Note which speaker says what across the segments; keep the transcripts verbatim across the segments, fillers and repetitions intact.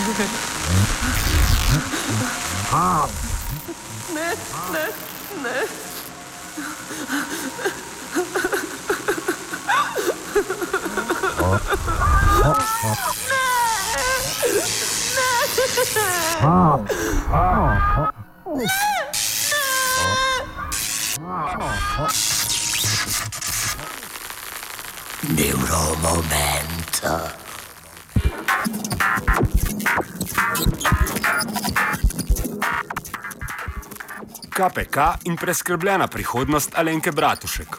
Speaker 1: Ne, ne, ne.
Speaker 2: Neuromomento.
Speaker 3: K P K in preskrbljena prihodnost Alenke Bratušek.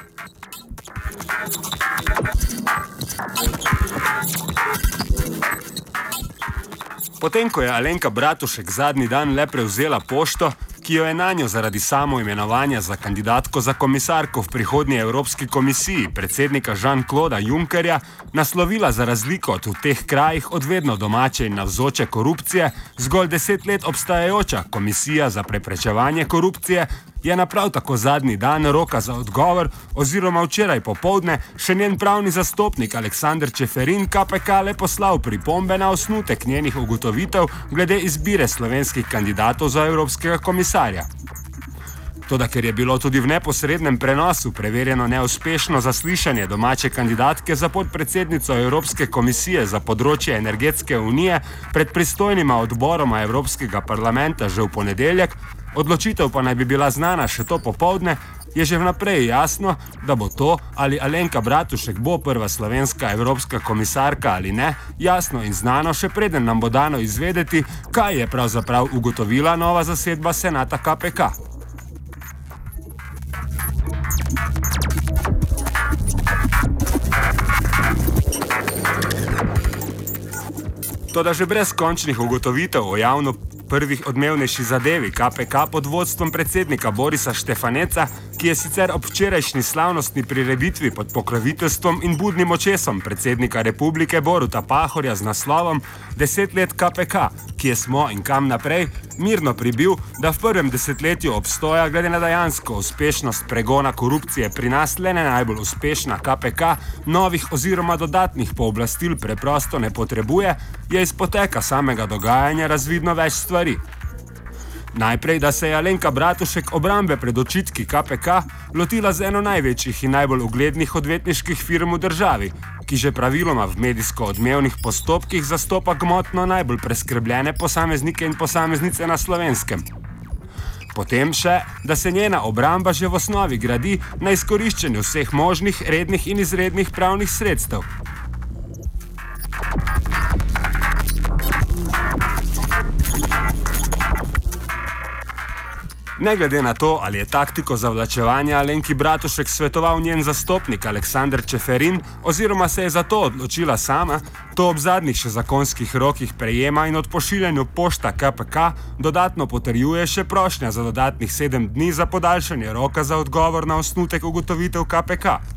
Speaker 3: Potem, ko je Alenka Bratušek zadnji dan le prevzela pošto, ki jo je nanjo zaradi samoimenovanja za kandidatko za komisarko v prihodnji Evropski komisiji predsednika Jean-Clauda Junckerja naslovila za razliko od v teh krajih od vedno domače in navzoče korupcije, zgolj deset let obstajajoča Komisija za preprečevanje korupcije je na prav tako zadnji dan roka za odgovor oziroma včeraj popoldne še njen pravni zastopnik Aleksander Čeferin K P K le poslal pripombe na osnutek njenih ugotovitev glede izbire slovenskih kandidatov za evropskega komisarja. Toda ker je bilo tudi v neposrednem prenosu preverjeno neuspešno zaslišanje domače kandidatke za podpredsednico Evropske komisije za področje energetske unije pred pristojnima odboroma Evropskega parlamenta že v ponedeljek, odločitev pa naj bi bila znana še to popoldne, je že vnaprej jasno, da bo to, ali Alenka Bratušek bo prva slovenska evropska komisarka ali ne, jasno in znano, še preden nam bo dano izvedeti, kaj je pravzaprav ugotovila nova zasedba Senata K P K. Toda že brez končnih ugotovitev o javno prvih odmevnejši zadevi K P K pod vodstvom predsednika Borisa Štefaneca, ki je sicer ob včerajšnji slavnostni prireditvi pod pokroviteljstvom in budnim očesom predsednika Republike Boruta Pahorja z naslovom Deset let K P K, kje smo in kam naprej, mirno pribil, da v prvem desetletju obstoja glede na dejansko uspešnost pregona korupcije pri nas le ne najbolj uspešna K P K, novih oziroma dodatnih pooblastil preprosto ne potrebuje, je iz poteka samega dogajanja razvidno več stvari. Najprej, da se je Alenka Bratušek obrambe pred očitki K P K lotila z eno največjih in najbolj uglednih odvetniških firm v državi, ki že praviloma v medijsko odmevnih postopkih zastopa gmotno najbolj preskrbljene posameznike in posameznice na Slovenskem. Potem še, da se njena obramba že v osnovi gradi na izkoriščanju vseh možnih, rednih in izrednih pravnih sredstev. Ne glede na to, ali je taktiko zavlačevanja Alenki Bratušek svetoval njen zastopnik Aleksander Čeferin oziroma se je za to odločila sama, to ob zadnjih še zakonskih rokih prejema in odpošiljanju pošta K P K dodatno potrjuje še prošnja za dodatnih sedem dni za podaljšanje roka za odgovor na osnutek ugotovitev K P K.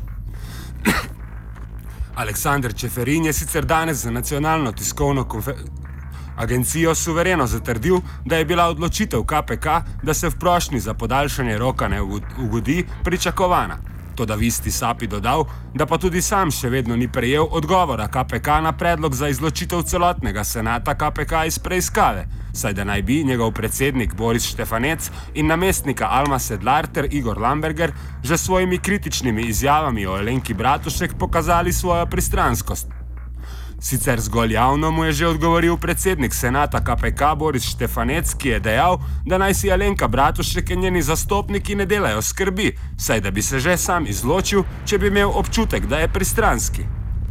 Speaker 3: Aleksander Čeferin je sicer danes za nacionalno tiskovno konferenco agencijo suvereno zatrdil, da je bila odločitev K P K, da se v prošnji za podaljšanje roka ne ugodi, pričakovana. Toda v isti sapi dodal, da pa tudi sam še vedno ni prejel odgovora K P K na predlog za izločitev celotnega senata K P K iz preiskave, saj da naj bi njegov predsednik Boris Štefanec in namestnika Alma Sedlar ter Igor Lamberger že s svojimi kritičnimi izjavami o Alenki Bratušek pokazali svojo pristranskost. Sicer zgolj javno mu je že odgovoril predsednik senata K P K Boris Štefanec, ki je dejal, da naj si Alenka Bratušek in njeni zastopniki ne delajo skrbi, saj da bi se že sam izločil, če bi imel občutek, da je pristranski.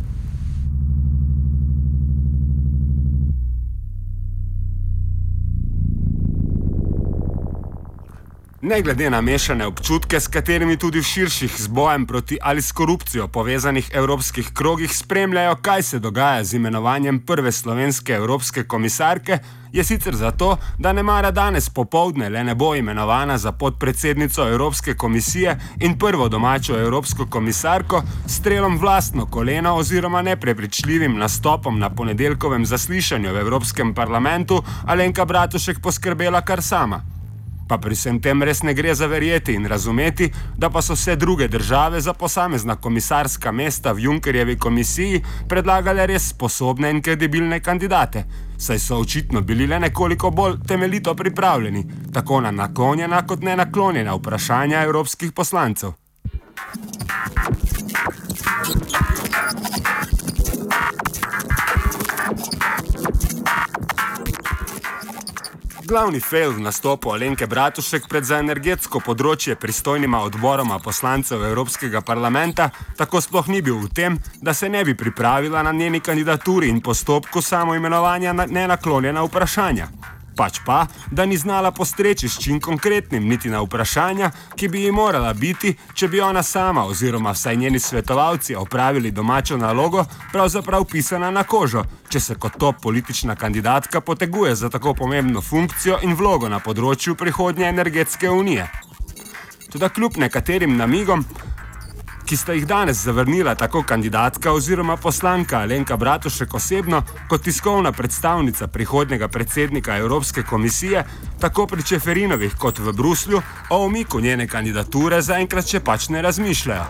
Speaker 3: Ne glede na mešane občutke, s katerimi tudi v širših z bojem proti ali s korupcijo povezanih evropskih krogih spremljajo, kaj se dogaja z imenovanjem prve slovenske evropske komisarke, je sicer zato, da nemara danes popoldne le ne bo imenovana za podpredsednico Evropske komisije in prvo domačo evropsko komisarko, strelom vlastno koleno oziroma neprepričljivim nastopom na ponedeljkovem zaslišanju v Evropskem parlamentu Alenka Bratušek poskrbela kar sama. Pa pri vsem tem res ne gre za verjeti in razumeti, da pa so vse druge države za posamezna komisarska mesta v Junckerjevi komisiji predlagale res sposobne in kredibilne kandidate, saj so očitno bili le nekoliko bolj temeljito pripravljeni, tako na naklonjena kot nenaklonjena vprašanja evropskih poslancev. Glavni fail v nastopu Alenke Bratušek pred za energetsko področje pristojnima odboroma poslancev Evropskega parlamenta tako sploh ni bil v tem, da se ne bi pripravila na njeni kandidaturi in postopku samoimenovanja na nenaklonjena vprašanja. Pač pa, da ni znala postreči s čim konkretnim niti na vprašanja, ki bi ji morala biti, če bi ona sama oziroma vsaj njeni svetovalci opravili domačo nalogo, pravzaprav pisana na kožo, če se kot top politična kandidatka poteguje za tako pomembno funkcijo in vlogo na področju prihodnje energetske unije. Toda kljub nekaterim namigom, ki sta jih danes zavrnila tako kandidatka oziroma poslanka Alenka Bratušek osebno kot tiskovna predstavnica prihodnjega predsednika Evropske komisije, tako pri Čeferinovih kot v Bruslju, o umiku njene kandidature zaenkrat še pač ne razmišljajo.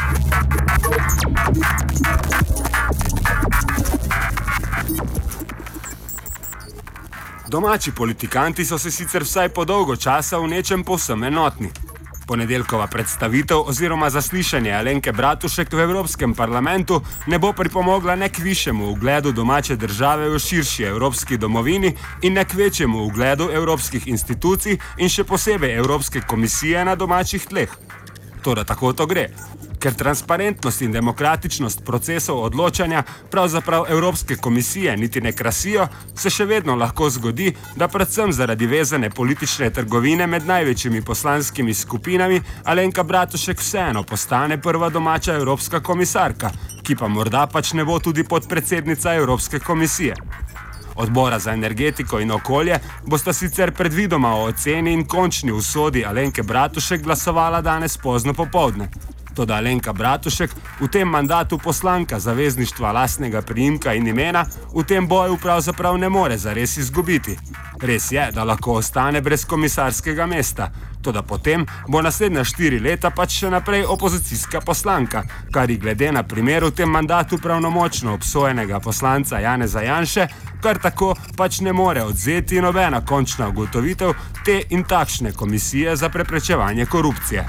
Speaker 3: Domači politikanti so se sicer vsaj po dolgo časa v nečem povsem enotni. Ponedeljkova predstavitev oziroma zaslišanje Alenke Bratušek v Evropskem parlamentu ne bo pripomogla ne k višjemu ugledu domače države v širši evropski domovini in ne k večjemu ugledu evropskih institucij in še posebej Evropske komisije na domačih tleh. Toda tako to gre. Ker transparentnost in demokratičnost procesov odločanja pravzaprav Evropske komisije niti ne krasijo, se še vedno lahko zgodi, da predvsem zaradi vezane politične trgovine med največjimi poslanskimi skupinami Alenka Bratušek vseeno postane prva domača evropska komisarka, ki pa morda pač ne bo tudi podpredsednica Evropske komisije. Odbora za energetiko in okolje bosta sicer predvidoma o oceni in končni usodi Alenke Bratušek glasovala danes pozno popoldne. Toda Alenka Bratušek v tem mandatu poslanka zavezništva lastnega priimka in imena v tem boju pravzaprav ne more zares izgubiti. Res je, da lahko ostane brez komisarskega mesta, toda potem bo naslednja štiri leta pač še naprej opozicijska poslanka, kar ji glede na primer v tem mandatu pravnomočno obsojenega poslanca Janeza Janše, kar tako pač ne more odzeti nobena končna ugotovitev te in takšne komisije za preprečevanje korupcije.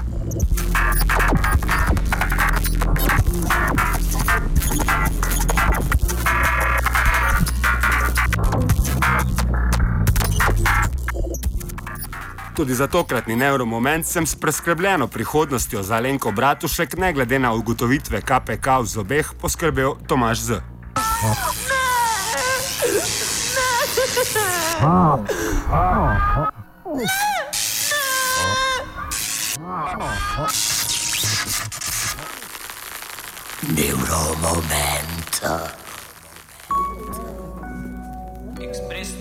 Speaker 3: Tudi za tokratni Neuromoment sem s preskrbljeno prihodnostjo za Alenko Bratušek, ne glede na ugotovitve K P K v zobeh, poskrbel Tomaž Z.
Speaker 2: Neuromoment.